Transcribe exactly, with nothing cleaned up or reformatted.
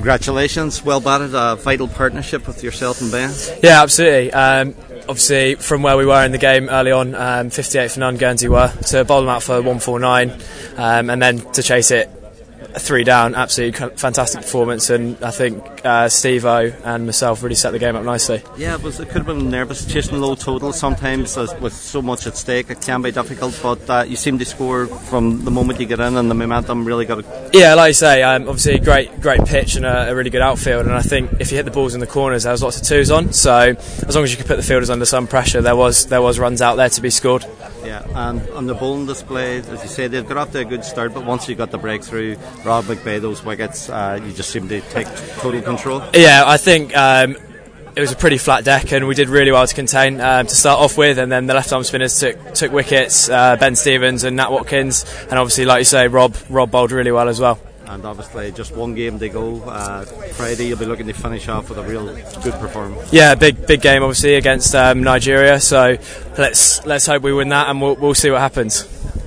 Congratulations, well batted, a vital partnership with yourself and Ben. Yeah, absolutely. Um, obviously, from where we were in the game early on, um, fifty-eight for none, Guernsey were, to bowl them out for one forty-nine, um, and then to chase it three down, absolutely fantastic performance, and I think uh, Steve-O and myself really set the game up nicely. Yeah, it, was, it could have been nervous chasing low total sometimes uh, with so much at stake. It can be difficult, but uh, you seem to score from the moment you get in, and the momentum really got it. Yeah, like you say, um, obviously a great, great pitch and a, a really good outfield, and I think if you hit the balls in the corners, there was lots of twos on, so as long as you could put the fielders under some pressure, there was there was runs out there to be scored. Yeah, and on the bowling display, as you say, they've got off to a good start, but once you got the breakthrough, Rob McVeigh, those wickets, uh, you just seem to take total control. Yeah, I think um, it was a pretty flat deck, and we did really well to contain um, to start off with, and then the left arm spinners took took wickets, uh, Ben Stevens and Nat Watkins, and obviously, like you say, Rob Rob bowled really well as well. And obviously, just one game to go. Uh, Friday, you'll be looking to finish off with a real good performance. Yeah, big big game obviously against um, Nigeria. So let's let's hope we win that, and we'll we'll see what happens.